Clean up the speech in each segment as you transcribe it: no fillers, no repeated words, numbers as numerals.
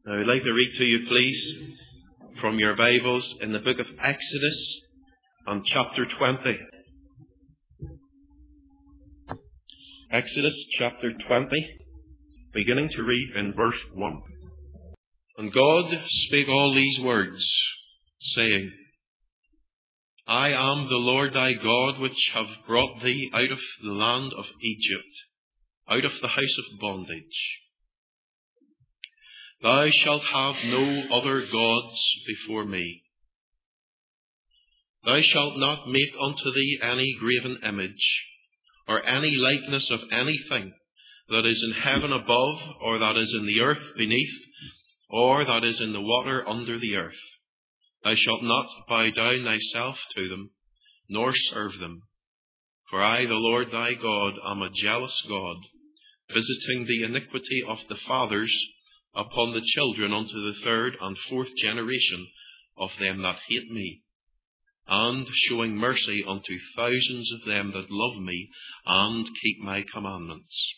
Now, I'd like to read to you, please, from your Bibles in the book of Exodus on chapter 20. Exodus chapter 20, beginning to read in verse 1. And God spake all these words, saying, I am the Lord thy God, which have brought thee out of the land of Egypt, out of the house of bondage. Thou shalt have no other gods before me. Thou shalt not make unto thee any graven image, or any likeness of anything that is in heaven above, or that is in the earth beneath, or that is in the water under the earth. Thou shalt not bow down thyself to them, nor serve them. For I, the Lord thy God, am a jealous God, visiting the iniquity of the fathers upon the children unto the third and fourth generation of them that hate me, and showing mercy unto thousands of them that love me and keep my commandments.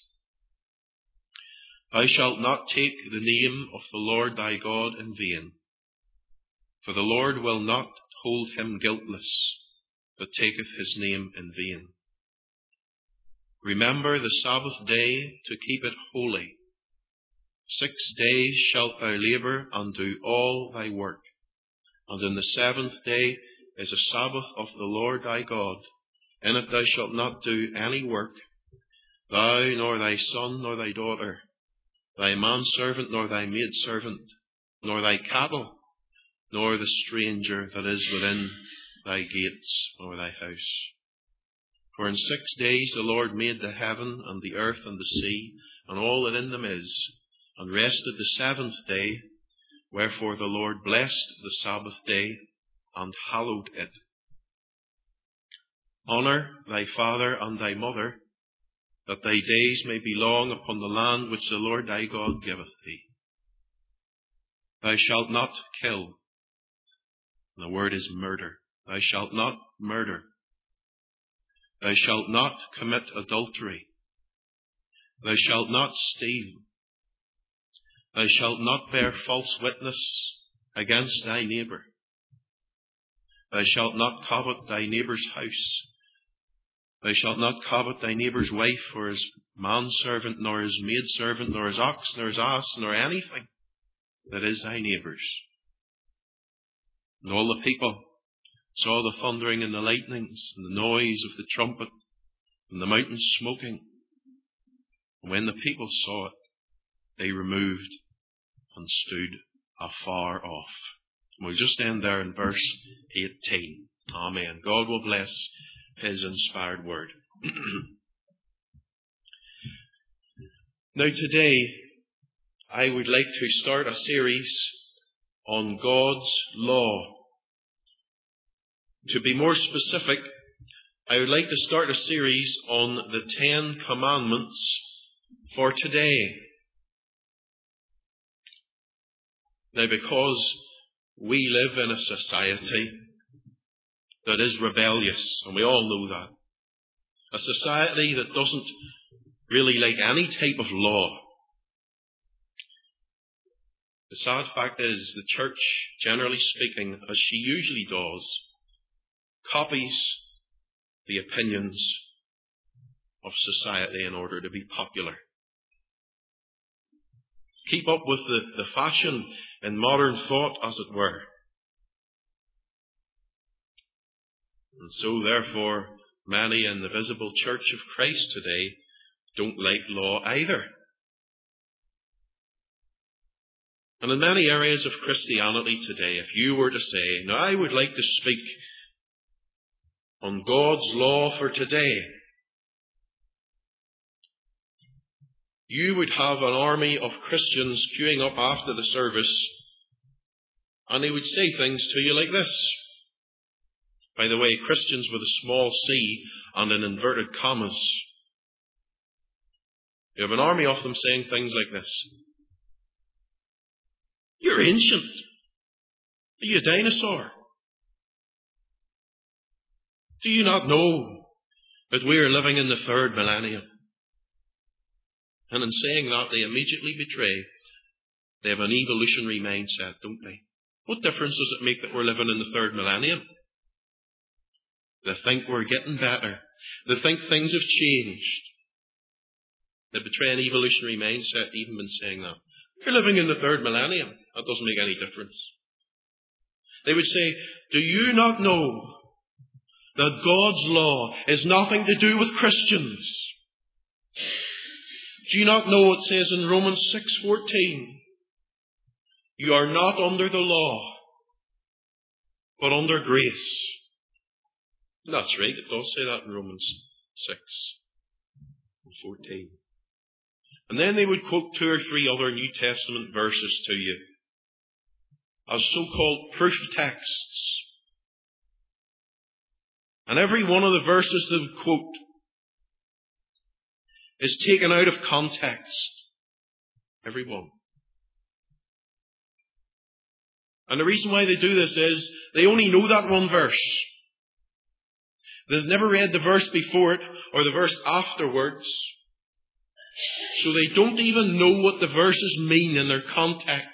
Thou shalt not take the name of the Lord thy God in vain, for the Lord will not hold him guiltless that taketh his name in vain. Remember the Sabbath day to keep it holy. 6 days shalt thou labour and do all thy work, and in the seventh day is a Sabbath of the Lord thy God. In it thou shalt not do any work, thou, nor thy son, nor thy daughter, thy manservant, nor thy maidservant, nor thy cattle, nor the stranger that is within thy gates, nor thy house. For in 6 days the Lord made the heaven, and the earth, and the sea, and all that in them is, and rested the seventh day. Wherefore the Lord blessed the Sabbath day, and hallowed it. Honour thy father and thy mother, that thy days may be long upon the land which the Lord thy God giveth thee. Thou shalt not kill. The word is murder. Thou shalt not murder. Thou shalt not commit adultery. Thou shalt not steal. Thou shalt not bear false witness against thy neighbour. Thou shalt not covet thy neighbour's house. Thou shalt not covet thy neighbour's wife, or his manservant, nor his maidservant, nor his ox, nor his ass, nor anything that is thy neighbour's. And all the people saw the thundering and the lightnings, and the noise of the trumpet, and the mountain smoking. And when the people saw it, they removed and stood afar off. We'll just end there in verse 18. Amen. God will bless his inspired word. Now today, I would like to start a series on God's law. To be more specific, I would like to start a series on the 10 Commandments for today. Now, because we live in a society that is rebellious, and we all know that. A society that doesn't really like any type of law. The sad fact is, the church, generally speaking, as she usually does, copies the opinions of society in order to be popular. Keep up with the fashion in modern thought, as it were. And so, therefore, many in the visible church of Christ today don't like law either. And in many areas of Christianity today, if you were to say, now I would like to speak on God's law for today, you would have an army of Christians queuing up after the service, and they would say things to you like this. By the way, Christians with a small c and in inverted commas. You have an army of them saying things like this. You're ancient. Are you a dinosaur? Do you not know that we are living in the third millennium? And in saying that, they immediately betray They have an evolutionary mindset, don't they? What difference does it make that we're living in the third millennium? They think we're getting better. They think things have changed. They betray an evolutionary mindset even in saying that. You're living in the third millennium. That doesn't make any difference. They would say, do you not know that God's law is nothing to do with Christians? Do you not know it says in Romans 6:14, you are not under the law, but under grace? That's right, it does say that in Romans 6:14. And then they would quote 2 or 3 other New Testament verses to you as so-called proof texts. And every one of the verses they would quote is taken out of context. Every one. And the reason why they do this is they only know that one verse. They've never read the verse before it or the verse afterwards. So they don't even know what the verses mean in their context.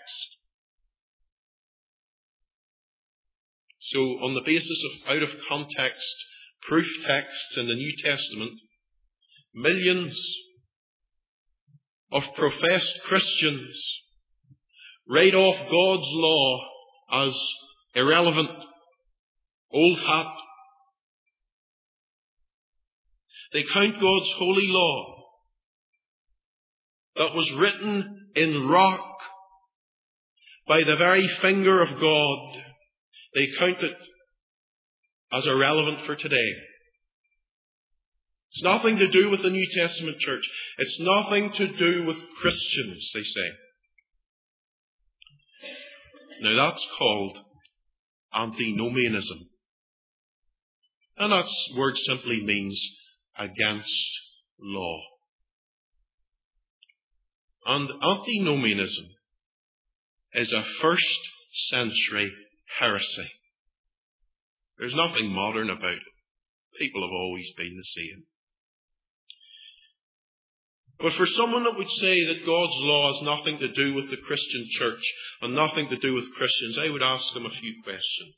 So on the basis of out of context proof texts in the New Testament, millions of professed Christians write off God's law as irrelevant, old hat. They count God's holy law that was written in rock by the very finger of God. They count it as irrelevant for today. It's nothing to do with the New Testament church. It's nothing to do with Christians, they say. Now that's called antinomianism. And that word simply means against law. And antinomianism is a first century heresy. There's nothing modern about it. People have always been the same. But for someone that would say that God's law has nothing to do with the Christian church and nothing to do with Christians, I would ask them a few questions.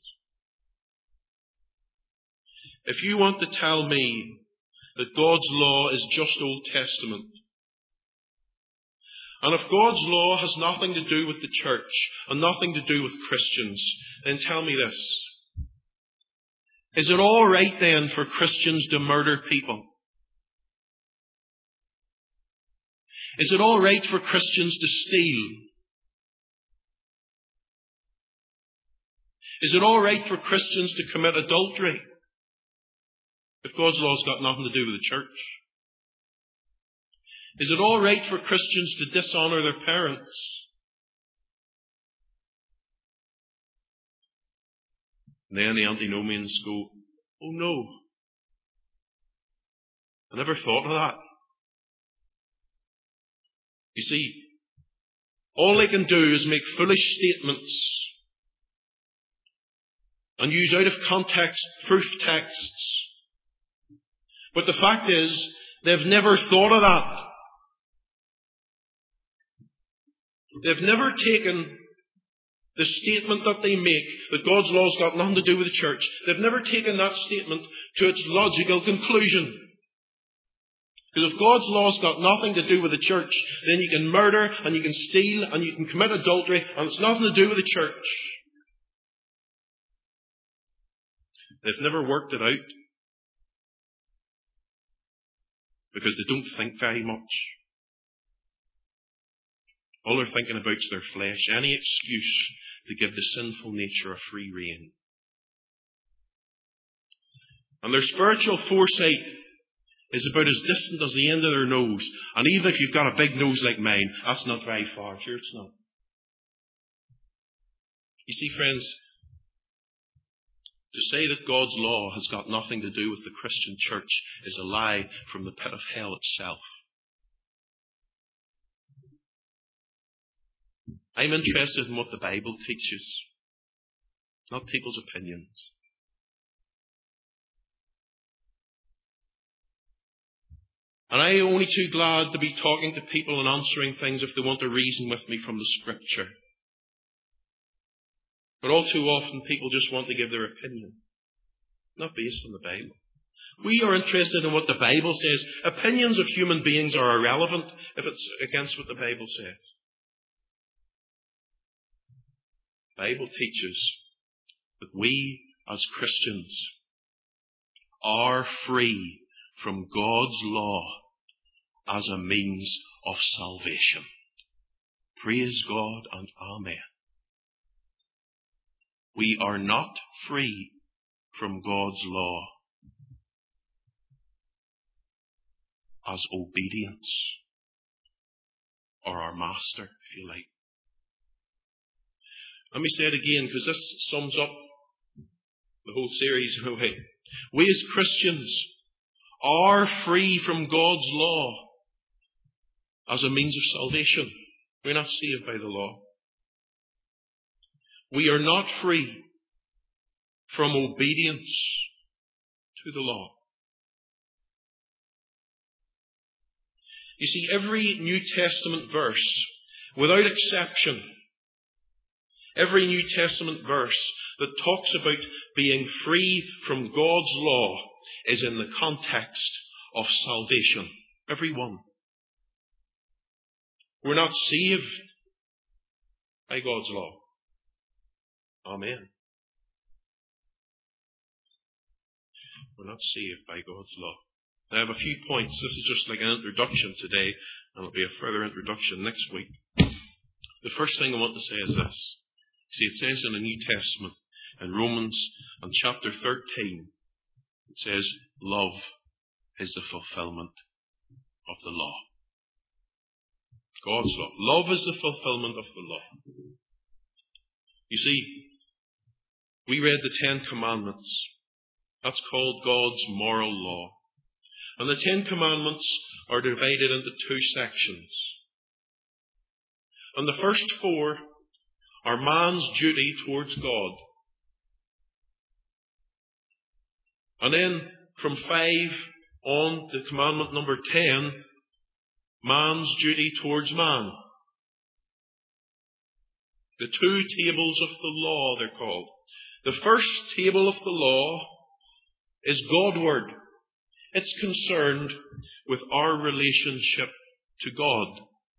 If you want to tell me that God's law is just Old Testament, and if God's law has nothing to do with the church and nothing to do with Christians, then tell me this. Is it all right then for Christians to murder people? Is it all right for Christians to steal? Is it all right for Christians to commit adultery if God's law's got nothing to do with the church? Is it all right for Christians to dishonour their parents? And then the antinomians go, oh no, I never thought of that. You see, all they can do is make foolish statements and use out of context proof texts. But the fact is, they've never thought of that. They've never taken the statement that they make, that God's law's got nothing to do with the church, they've never taken that statement to its logical conclusion. Because if God's law's got nothing to do with the church, then you can murder and you can steal and you can commit adultery and it's nothing to do with the church. They've never worked it out. Because they don't think very much. All they're thinking about is their flesh. Any excuse to give the sinful nature a free rein. And their spiritual foresight is about as distant as the end of their nose. And even if you've got a big nose like mine, that's not very far. Sure, it's not. You see, friends, to say that God's law has got nothing to do with the Christian church is a lie from the pit of hell itself. I'm interested in what the Bible teaches, not people's opinions. And I'm only too glad to be talking to people and answering things if they want to reason with me from the Scripture. But all too often people just want to give their opinion, not based on the Bible. We are interested in what the Bible says. Opinions of human beings are irrelevant if it's against what the Bible says. The Bible teaches that we as Christians are free from God's law as a means of salvation. Praise God and Amen. We are not free from God's law as obedience or our master, if you like. Let me say it again, because this sums up the whole series in a way. We as Christians are free from God's law as a means of salvation. We're not saved by the law. We are not free from obedience to the law. You see, every New Testament verse, without exception, every New Testament verse that talks about being free from God's law is in the context of salvation. Every one. We're not saved by God's law. Amen. We're not saved by God's law. I have a few points. This is just like an introduction today, and it'll be a further introduction next week. The first thing I want to say is this. See, it says in the New Testament, in Romans and chapter 13, it says, love is the fulfillment of the law. God's law. Love is the fulfillment of the law. You see, we read the Ten Commandments. That's called God's moral law. And the Ten Commandments are divided into two sections. And the first four are man's duty towards God. And then from 5 on to commandment number 10, man's duty towards man. The two tables of the law, they're called. The first table of the law is Godward. It's concerned with our relationship to God.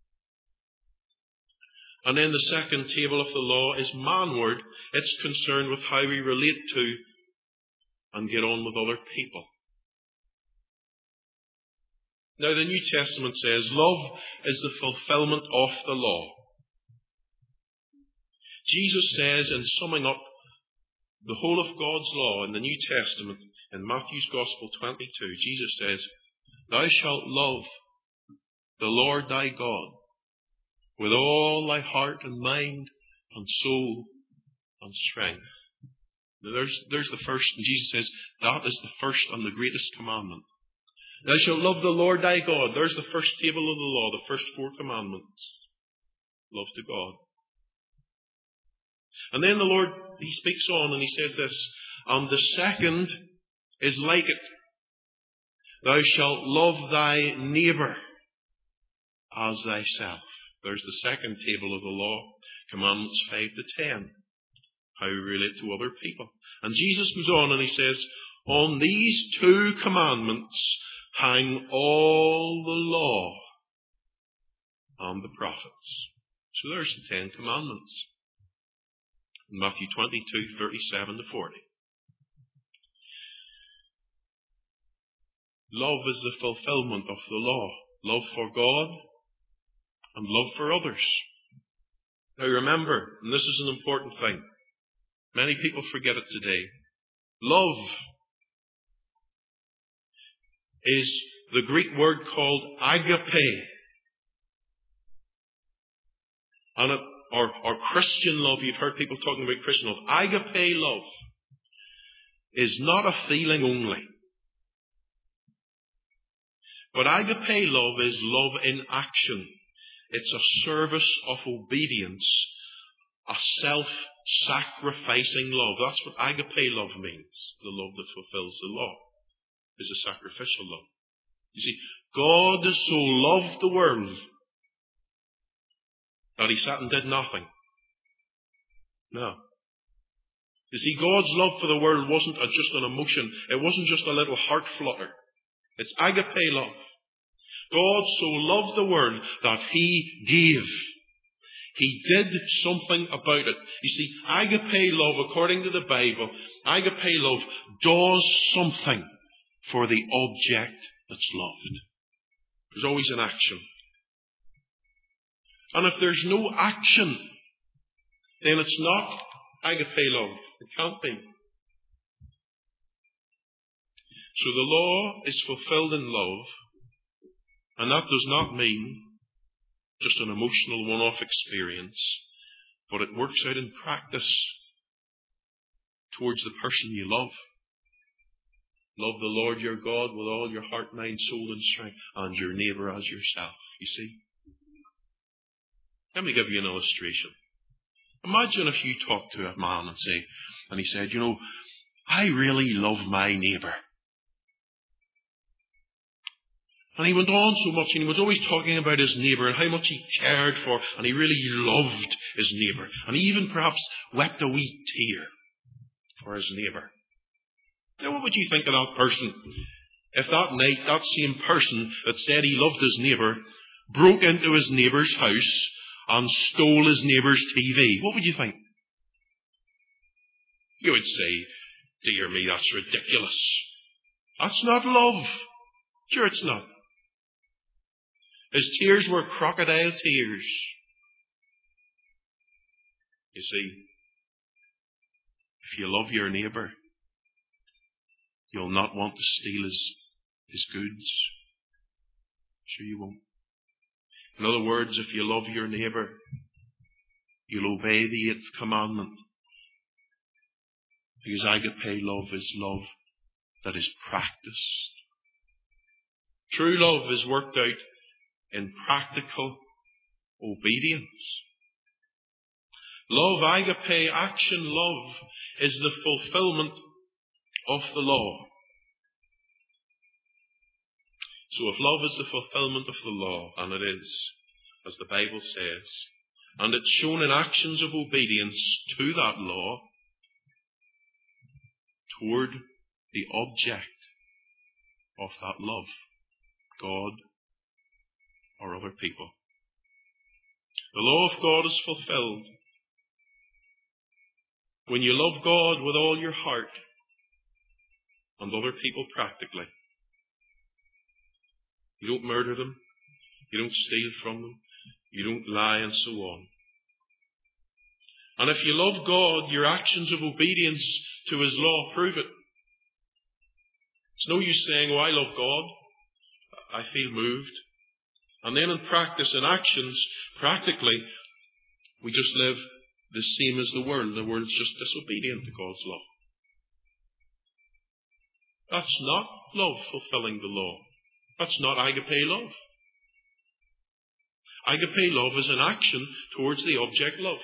And then the second table of the law is manward. It's concerned with how we relate to and get on with other people. Now the New Testament says love is the fulfillment of the law. Jesus says, in summing up the whole of God's law in the New Testament, in Matthew's Gospel 22, Jesus says, thou shalt love the Lord thy God with all thy heart and mind and soul and strength. Now there's the first, and Jesus says, that is the first and the greatest commandment. Thou shalt love the Lord thy God. There's the first table of the law, the first 4 commandments. Love to God. And then the Lord, He speaks on and He says this, and the second is like it. Thou shalt love thy neighbour as thyself. There's the second table of the law, commandments 5 to 10. How we relate to other people. And Jesus goes on and He says, on these 2 commandments hang all the law and the prophets. So there's the 10 commandments. Matthew 22, 37 to 40. Love is the fulfillment of the law. Love for God and love for others. Now remember, and this is an important thing, many people forget it today. Love is the Greek word called agape. And or Christian love, you've heard people talking about Christian love. Agape love is not a feeling only. But agape love is love in action. It's a service of obedience, a self-sacrificing love. That's what agape love means. The love that fulfills the law is a sacrificial love. You see, God so loved the world that he sat and did nothing. No. You see, God's love for the world wasn't just an emotion. It wasn't just a little heart flutter. It's agape love. God so loved the world that he gave. He did something about it. You see, agape love, according to the Bible, agape love does something for the object that's loved. There's always an action. And if there's no action, then it's not agape love. It can't be. So the law is fulfilled in love, and that does not mean just an emotional one-off experience, but it works out in practice towards the person you love. Love the Lord your God with all your heart, mind, soul, and strength, and your neighbour as yourself. You see? Let me give you an illustration. Imagine if you talk to a man and he said, I really love my neighbour. And he went on so much, and he was always talking about his neighbour and how much he cared for, and he really loved his neighbour. And he even perhaps wept a wee tear for his neighbour. Now what would you think of that person if that night that same person that said he loved his neighbour broke into his neighbour's house and stole his neighbour's TV? What would you think? You would say, dear me, that's ridiculous. That's not love. Sure, it's not. His tears were crocodile tears. You see, if you love your neighbour, you'll not want to steal his goods. Sure you won't. In other words, if you love your neighbour, you'll obey the 8th commandment. Because agape love is love that is practiced. True love is worked out in practical obedience. Love, agape, action love, is the fulfillment of the law. So if love is the fulfillment of the law, and it is, as the Bible says, and it's shown in actions of obedience to that law, toward the object of that love, God or other people. The law of God is fulfilled when you love God with all your heart and other people practically. You don't murder them. You don't steal from them. You don't lie, and so on. And if you love God, your actions of obedience to his law prove it. It's no use saying, I love God. I feel moved. And then in practice, in actions, practically, we just live the same as the world. The world's just disobedient to God's law. That's not love fulfilling the law. That's not agape love. Agape love is an action towards the object loved.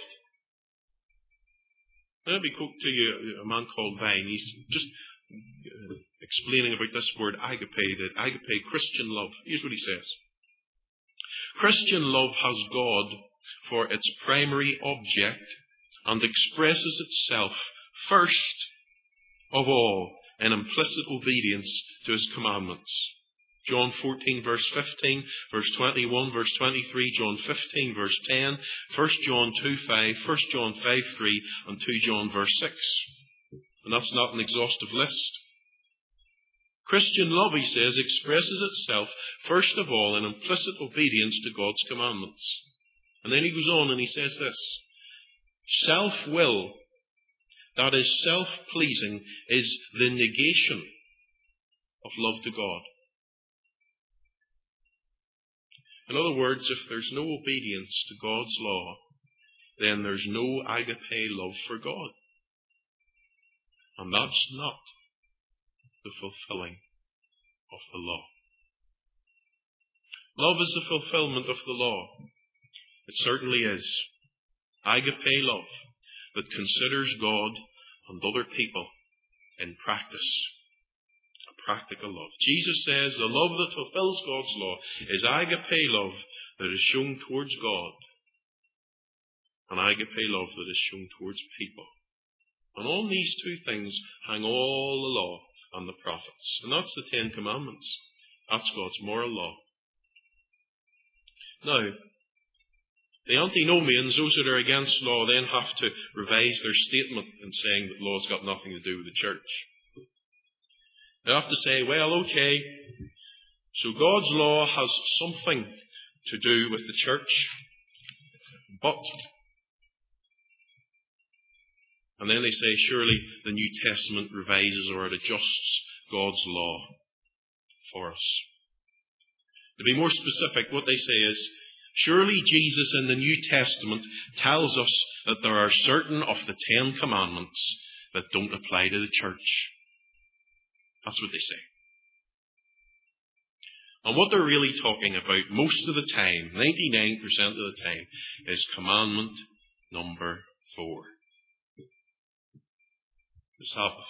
Let me quote to you a man called Vine. He's just explaining about this word agape, the agape Christian love. Here's what he says. Christian love has God for its primary object and expresses itself first of all in implicit obedience to his commandments. John 14 verse 15, verse 21, verse 23, John 15 verse 10, 1 John 2 5, 1 John 5 3, and 2 John verse 6. And that's not an exhaustive list. Christian love, he says, expresses itself first of all in implicit obedience to God's commandments. And then he goes on and he says this. Self-will, that is self-pleasing, is the negation of love to God. In other words, if there's no obedience to God's law, then there's no agape love for God. And that's not the fulfilling of the law. Love is the fulfillment of the law. It certainly is. Agape love that considers God and other people in practice. A practical love. Jesus says the love that fulfills God's law is agape love that is shown towards God, and agape love that is shown towards people. And on these two things hang all the law and the prophets. And that's the 10 Commandments. That's God's moral law. Now, the antinomians, those that are against law, then have to revise their statement in saying that law's got nothing to do with the church. They have to say, well, okay, so God's law has something to do with the church, but... And then they say, surely the New Testament revises or it adjusts God's law for us. To be more specific, what they say is, surely Jesus in the New Testament tells us that there are certain of the 10 Commandments that don't apply to the church. That's what they say. And what they're really talking about most of the time, 99% of the time, is commandment number 4. The Sabbath.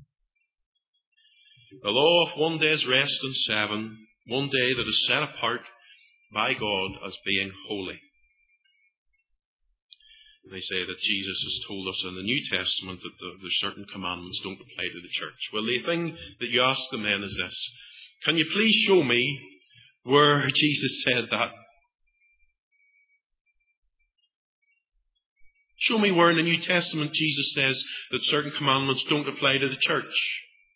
The law of one day's rest and 7, one day that is set apart by God as being holy. And they say that Jesus has told us in the New Testament that there's certain commandments don't apply to the church. Well, the thing that you ask them then is this. Can you please show me where Jesus said that? Show me where in the New Testament Jesus says that certain commandments don't apply to the church.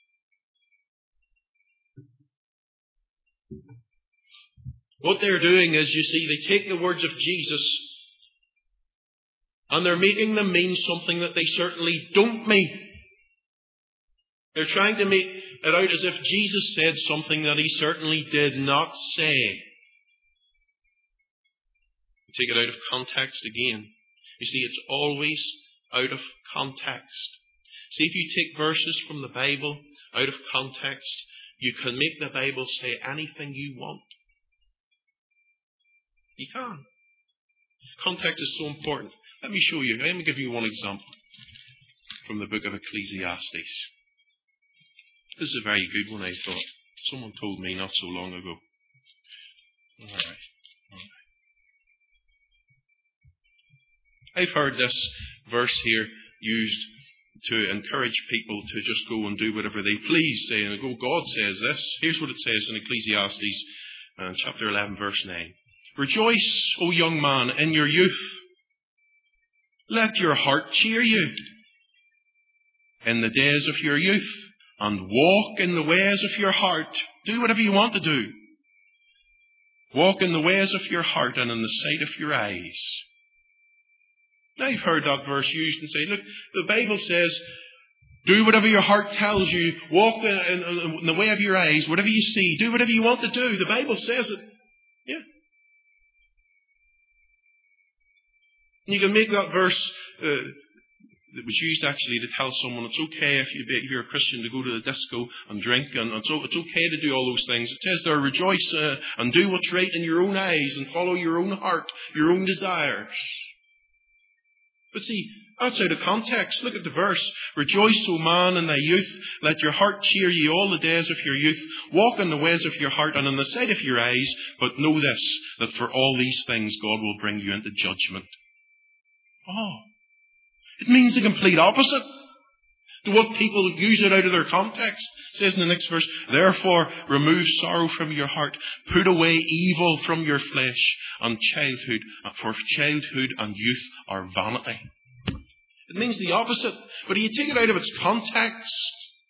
What they're doing is, you see, they take the words of Jesus and they're making them mean something that they certainly don't mean. They're trying to make it out as if Jesus said something that he certainly did not say. Take it out of context again. You see, it's always out of context. See, if you take verses from the Bible out of context, you can make the Bible say anything you want. You can. Context is so important. Let me show you. Let me give you one example from the book of Ecclesiastes. This is a very good one, I thought. Someone told me not so long ago. All right. I've heard this verse here used to encourage people to just go and do whatever they please, saying, oh, God says this. Here's what it says in Ecclesiastes chapter 11, verse 9. Rejoice, O young man, in your youth. Let your heart cheer you in the days of your youth, and walk in the ways of your heart. Do whatever you want to do. Walk in the ways of your heart and in the sight of your eyes. Now, I've heard that verse used and say, look, the Bible says, do whatever your heart tells you. Walk in the way of your eyes. Whatever you see, do whatever you want to do. The Bible says it. Yeah. And you can make that verse that was used actually to tell someone it's okay if you're a Christian to go to the disco and drink, and so it's okay to do all those things. It says there, rejoice and do what's right in your own eyes and follow your own heart, your own desires. But see, that's out of context. Look at the verse. Rejoice, O man, in thy youth. Let your heart cheer ye all the days of your youth. Walk in the ways of your heart and in the sight of your eyes. But know this, that for all these things God will bring you into judgment. Oh, it means the complete opposite to what people use it out of their context. It says in the next verse, therefore remove sorrow from your heart, put away evil from your flesh, and childhood, for childhood and youth are vanity. It means the opposite, but you take it out of its context.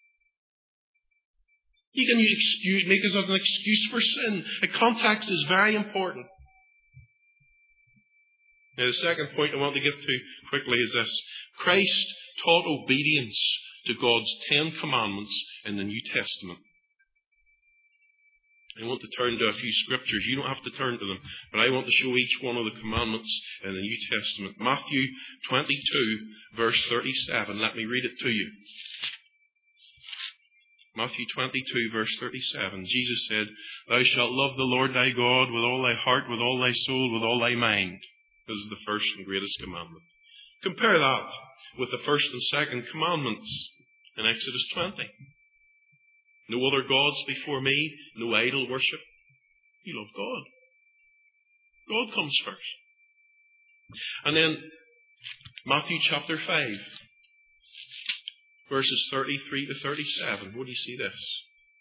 You can make it as an excuse for sin. The context is very important. Now, the second point I want to get to quickly is this. Christ taught obedience to God's 10 commandments in the New Testament. I want to turn to a few scriptures. You don't have to turn to them, but I want to show each one of the commandments in the New Testament. Matthew 22, verse 37. Let me read it to you. Matthew 22, verse 37. Jesus said, thou shalt love the Lord thy God with all thy heart, with all thy soul, with all thy mind. This is the first and greatest commandment. Compare that with the first and second commandments in Exodus 20. No other gods before me, no idol worship. You love God. God comes first. And then Matthew chapter 5, verses 33 to 37. What do you see this?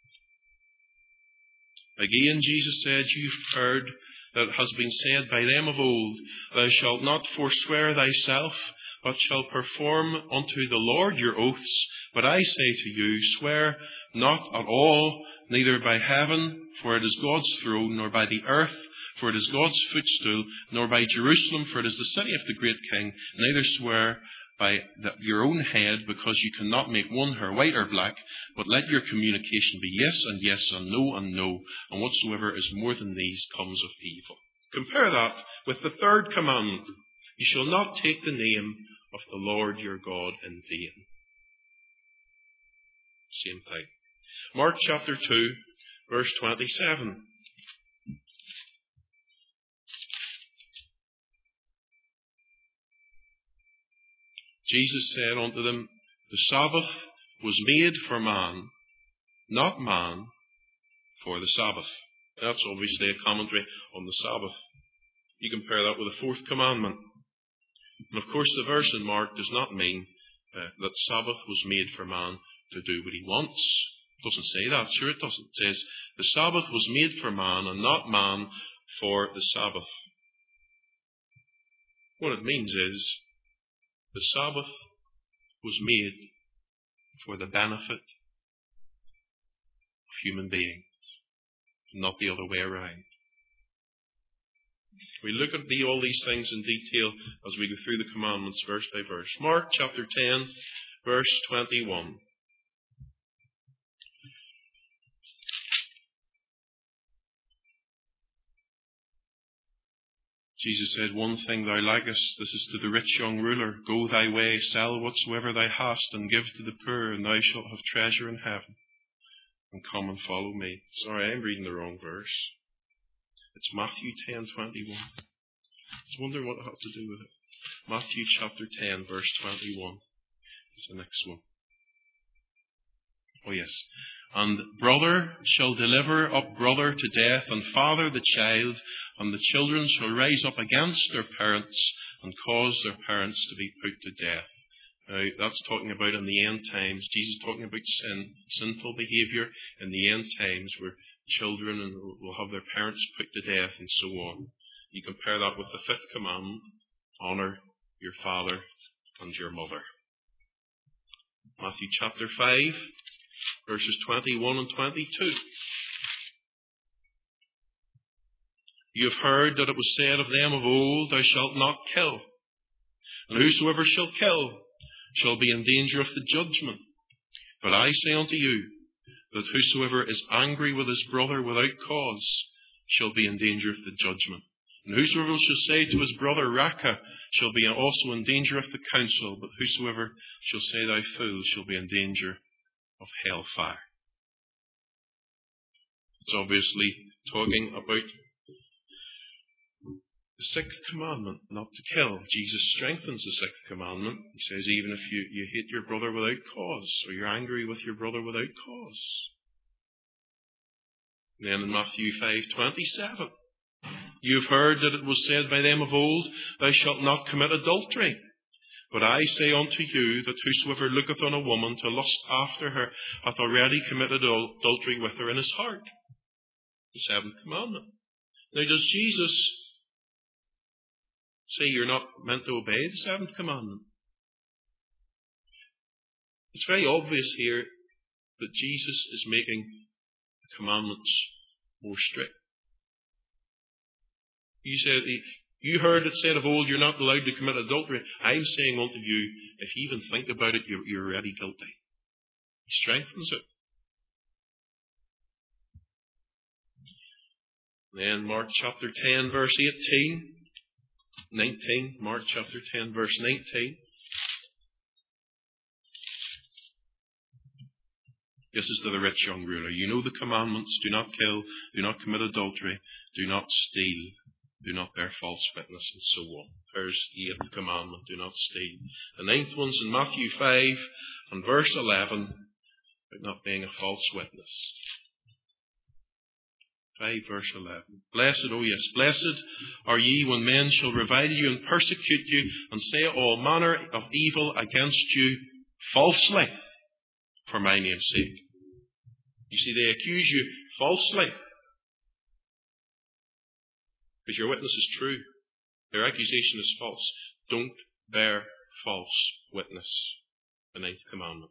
Again Jesus said, You've heard that it has been said by them of old, Thou shalt not forswear thyself, but shalt perform unto the Lord your oaths. But I say to you, swear not at all, neither by heaven, for it is God's throne, nor by the earth, for it is God's footstool, nor by Jerusalem, for it is the city of the great King. Neither swear by your own head, because you cannot make one hair white or black, but let your communication be yes, and no, and whatsoever is more than these comes of evil. Compare that with the third commandment. You shall not take the name of the Lord your God in vain. Same thing. Mark chapter 2, verse 27. Jesus said unto them, The Sabbath was made for man, not man for the Sabbath. That's obviously a commentary on the Sabbath. You compare that with the fourth commandment. And of course the verse in Mark does not mean that Sabbath was made for man to do what he wants. It doesn't say that. Sure it doesn't. It says the Sabbath was made for man and not man for the Sabbath. What it means is the Sabbath was made for the benefit of human beings, not the other way around. We look at all these things in detail as we go through the commandments verse by verse. Mark chapter 10, verse 21. Jesus said, One thing thou lackest, this is to the rich young ruler. Go thy way, sell whatsoever thou hast, and give to the poor, and thou shalt have treasure in heaven. And come and follow me. Sorry, I'm reading the wrong verse. It's Matthew 10:21. I was wondering what it had to do with it. Matthew chapter 10, verse 21. It's the next one. Oh yes. And brother shall deliver up brother to death, and father the child, and the children shall rise up against their parents, and cause their parents to be put to death. Now, that's talking about in the end times. Jesus is talking about sinful behaviour in the end times, where children will have their parents put to death, and so on. You compare that with the fifth commandment, honour your father and your mother. Matthew chapter 5, verses 21 and 22. You have heard that it was said of them of old, Thou shalt not kill. And whosoever shall kill shall be in danger of the judgment. But I say unto you, that whosoever is angry with his brother without cause shall be in danger of the judgment. And whosoever shall say to his brother, Raca, shall be also in danger of the council. But whosoever shall say, Thou fool, shall be in danger of hellfire. It's obviously talking about the sixth commandment, not to kill. Jesus strengthens the sixth commandment. He says, even if you hate your brother without cause, or you're angry with your brother without cause. And then in Matthew 5:27, you have heard that it was said by them of old, Thou shalt not commit adultery. But I say unto you, that whosoever looketh on a woman to lust after her, hath already committed adultery with her in his heart. The seventh commandment. Now, does Jesus say you're not meant to obey the seventh commandment? It's very obvious here that Jesus is making the commandments more strict. You heard it said of old, you're not allowed to commit adultery. I'm saying unto you, if you even think about it, you're already guilty. He strengthens it. Then Mark chapter 10, verse 19. Mark chapter 10, verse 19. This is to the rich young ruler. You know the commandments. Do not kill. Do not commit adultery. Do not steal. Do not bear false witness, and so on. There's the eighth commandment. Do not steal. The ninth one's in Matthew 5 and verse 11. about not being a false witness. 5 verse 11. Blessed, oh yes, blessed are ye when men shall revile you and persecute you and say all manner of evil against you falsely for my name's sake. You see, they accuse you falsely because your witness is true. Their accusation is false. Don't bear false witness. The 9th commandment.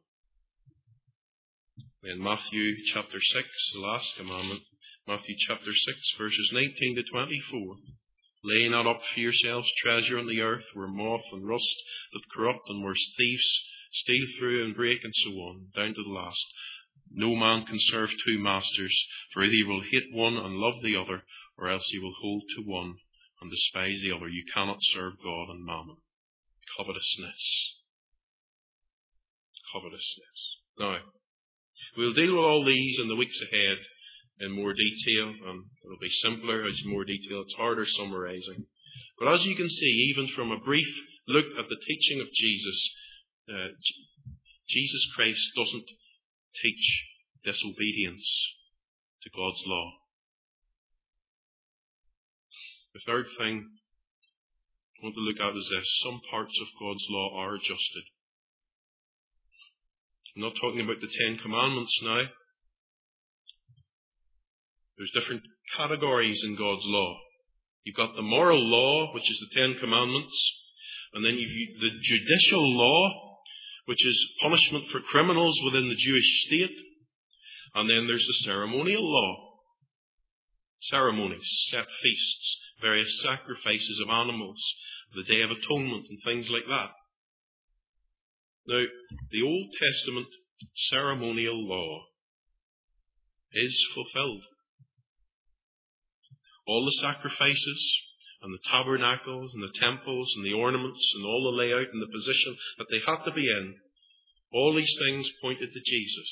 In Matthew chapter 6, the last commandment, Matthew chapter 6, verses 19 to 24. Lay not up for yourselves treasure on the earth, where moth and rust doth corrupt, and where thieves steal through and break, and so on, down to the last. No man can serve two masters, for either he will hate one and love the other, or else he will hold to one and despise the other. You cannot serve God and mammon. Covetousness. Covetousness. Now, we'll deal with all these in the weeks ahead in more detail, and it'll be simpler as more detail. It's harder summarizing. But as you can see, even from a brief look at the teaching of Jesus, Jesus Christ doesn't teach disobedience to God's law. The third thing I want to look at is this. Some parts of God's law are adjusted. I'm not talking about the 10 Commandments now. There's different categories in God's law. You've got the moral law, which is the 10 Commandments. And then you've the judicial law, which is punishment for criminals within the Jewish state. And then there's the ceremonial law. Ceremonies, set feasts, various sacrifices of animals, the Day of Atonement and things like that. Now, the Old Testament ceremonial law is fulfilled. All the sacrifices and the tabernacles and the temples and the ornaments and all the layout and the position that they had to be in, all these things pointed to Jesus.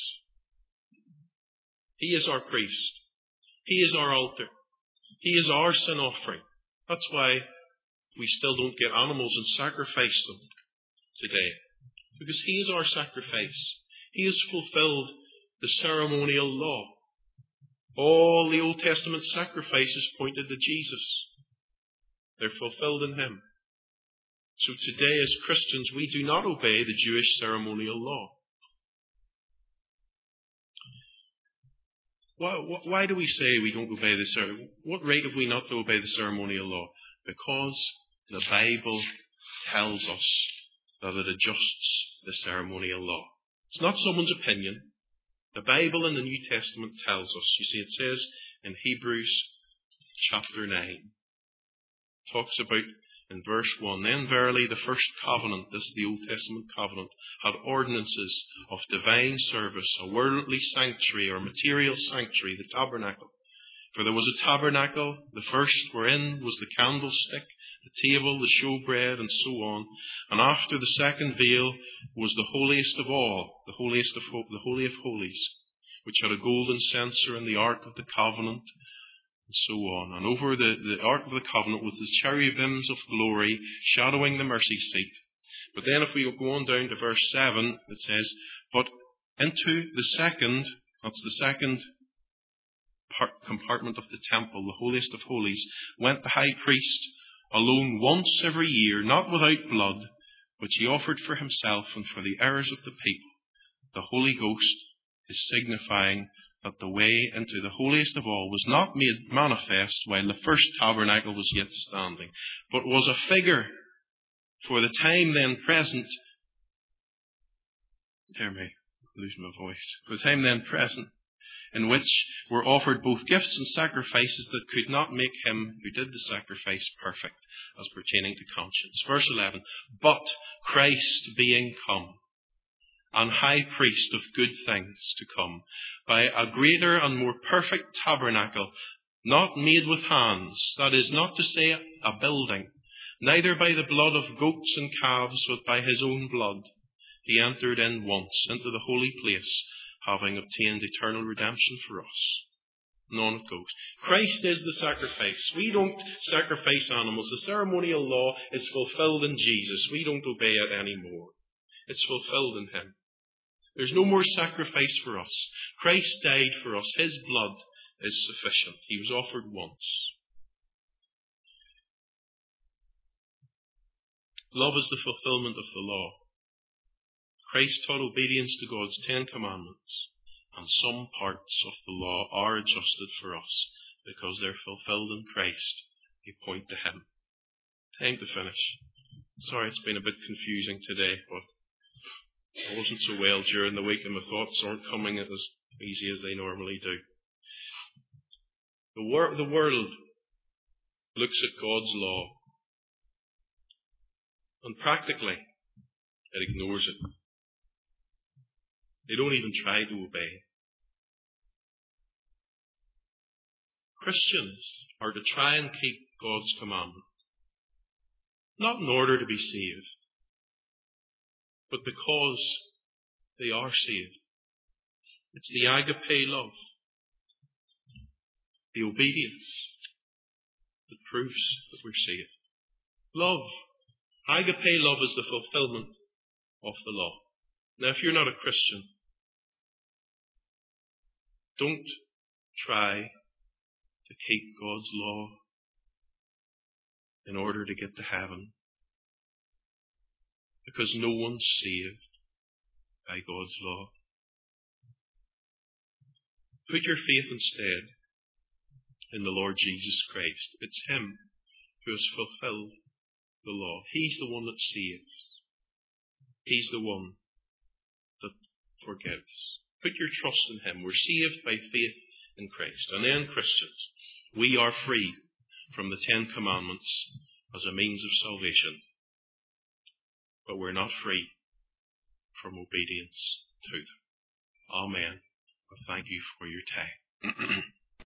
He is our priest. He is our altar. He is our sin offering. That's why we still don't get animals and sacrifice them today. Because He is our sacrifice. He has fulfilled the ceremonial law. All the Old Testament sacrifices pointed to Jesus. They're fulfilled in Him. So today as Christians, we do not obey the Jewish ceremonial law. Why do we say we don't obey the ceremonial law? What right have we not to obey the ceremonial law? Because the Bible tells us that it adjusts the ceremonial law. It's not someone's opinion. The Bible in the New Testament tells us. You see, it says in Hebrews chapter 9, talks about in verse 1, then verily the first covenant, this is the Old Testament covenant, had ordinances of divine service, a worldly sanctuary or material sanctuary, the tabernacle. For there was a tabernacle, the first wherein was the candlestick, the table, the showbread, and so on. And after the second veil was the holiest of all, the Holy of Holies, which had a golden censer and the Ark of the Covenant, and so on. And over the Ark of the Covenant was the cherubims of glory, shadowing the mercy seat. But then if we go on down to verse 7, it says, but into the second, that's the second compartment of the temple, the holiest of holies, went the high priest alone once every year, not without blood, which he offered for himself and for the errors of the people. The Holy Ghost is signifying that the way into the holiest of all was not made manifest while the first tabernacle was yet standing, but was a figure for the time then present. For the time then present, in which were offered both gifts and sacrifices that could not make him who did the sacrifice perfect as pertaining to conscience. Verse 11, but Christ being come, and high priest of good things to come, by a greater and more perfect tabernacle, not made with hands, that is not to say a building, neither by the blood of goats and calves, but by his own blood, he entered in once into the holy place, having obtained eternal redemption for us. And on it goes. Christ is the sacrifice. We don't sacrifice animals. The ceremonial law is fulfilled in Jesus. We don't obey it anymore. It's fulfilled in Him. There's no more sacrifice for us. Christ died for us. His blood is sufficient. He was offered once. Love is the fulfillment of the law. Christ taught obedience to God's 10 commandments, and some parts of the law are adjusted for us because they're fulfilled in Christ. They point to Him. Time to finish. Sorry it's been a bit confusing today, but I wasn't so well during the week and my thoughts aren't coming as easy as they normally do. The world looks at God's law and practically it ignores it. They don't even try to obey. Christians are to try and keep God's commandments, not in order to be saved, but because they are saved. It's the agape love, the obedience that proves that we're saved. Love. Agape love is the fulfillment of the law. Now, if you're not a Christian, don't try to keep God's law in order to get to heaven, because no one's saved by God's law. Put your faith instead in the Lord Jesus Christ. It's Him who has fulfilled the law. He's the one that saves. He's the one that forgives. Put your trust in Him. We're saved by faith in Christ. And then, Christians, we are free from the 10 commandments as a means of salvation. But we're not free from obedience to them. Amen. Well, thank you for your time.